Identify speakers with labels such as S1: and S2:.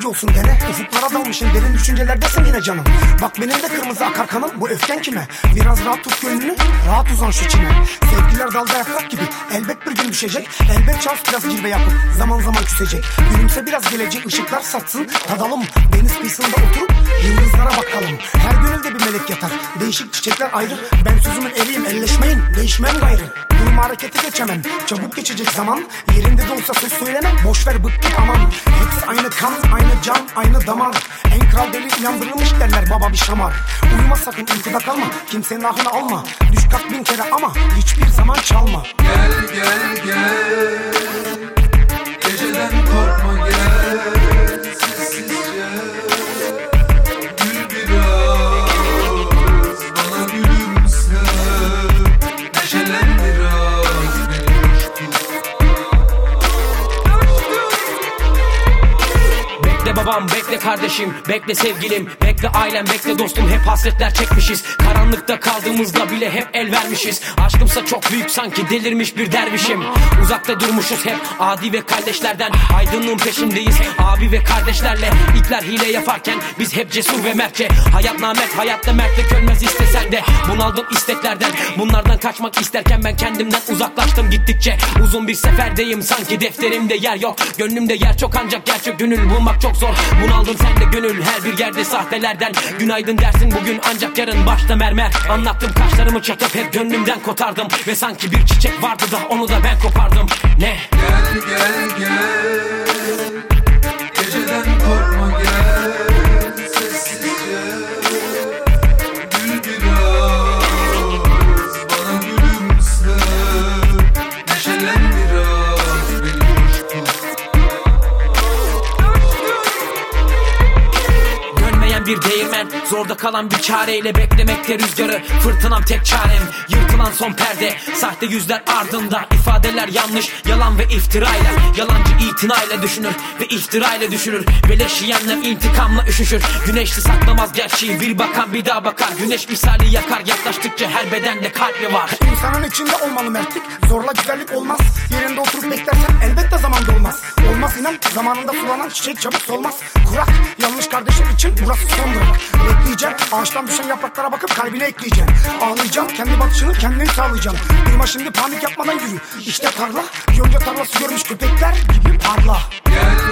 S1: olsun dene. Ufuklara dalmışsın, derin düşüncelerdesin yine canım. Bak benim de kırmızı akar kanım, bu öfken kime? Biraz rahat tut gönlünü, rahat uzan şu çime. Sevgiler dalda yaprak gibi, elbet bir gün düşecek. Elbet şans biraz cilve yapıp zaman zaman küsecek. Gülümse biraz, gelecek ışıklar satsın, tadalım. Deniz kıyısında oturup yıldızlara bakalım. Her gönülde bir melek yatar, değişik çiçekler ayrı. Ben sözümün eriyim, elleşmeyin, değişmem gayrı. Durum harekete geçemem, çabuk geçecek zaman. Yerinde de olsa söz söyleme, boşver bıktık aman. Hepsi aynı kan, aynı can, aynı damar. En kral deli inandırılmış derler baba bir şamar. Uyuma sakın, uykuda kalma, kimsenin ahını alma. Düş kalk 1000 kere ama hiçbir zaman çalma.
S2: Gel gel gel, geceden korkma gel. Sessizce gül biraz, bana gülümse. Neşelen biraz beni coştur.
S3: Bekle babam, bekle kardeşim, bekle sevgilim, bekle ailem, bekle dostum. Hep hasretler çekmişiz, karanlıkta kaldığımızda bile hep el vermişiz. Aşkımsa çok büyük, sanki delirmiş bir dervişim. Uzakta durmuşuz hep adi ve kardeşlerden. Aydınlığın peşindeyiz abi ve kardeşlerle. İpler hile yaparken biz hep cesur ve mertçe. Hayat namert, hayatta mertlik ölmez istesen de. Bunaldım isteklerden, bunlardan kaçmak isterken ben kendimden uzaklaştım gittikçe. Uzun bir seferdeyim, sanki defterimde yer yok. Gönlümde yer çok, ancak gerçek gönül bulmak çok zor. Bunaldım sende gönül, her bir yerde sahtelerden. Günaydın dersin bugün, ancak yarın başta mermer. Anlattım kaşlarımı çatıp hep gönlümden kotardım. Ve sanki bir çiçek vardı da onu da ben kopardım. Ne?
S2: Gel gel gel, geceden korkma gel. Sessizce gül biraz, bana gülümse. Neşelen biraz beni coştur.
S3: Dönmeyen bir değirmen, zorda kalan bir çareyle beklemekte rüzgarı. Fırtınam tek çarem, yırtılan son perde. Sahte yüzler ardında, ifadeler yanlış, yalan ve iftirayla. Yalancı itinayla düşünür ve iftirayla düşürür. Beleş yiyenler intikamla üşüşür. Güneşli saklamaz gerçeği, bir bakan bir daha bakar. Güneş misali yakar, yaklaştıkça her bedende kalbi var.
S1: İnsanın içinde olmalı mertlik, zorla güzellik olmaz. Yerinde oturup beklersen elbette zamanda olmaz. Olmaz inan, zamanında sulanan çiçek çabuk solmaz. Kurak, yanlış kardeşin için burası son durak. Bekleyeceksin, ağaçtan düşen yapraklara bakıp kalbine ekleyeceksin. Ağlayacaksın, kendi batışını kendin sağlayacaksın. Durma şimdi, panik yapmadan yürü. İşte tarla, yonca tarlası görmüş köpekler gibi parla.
S2: Gel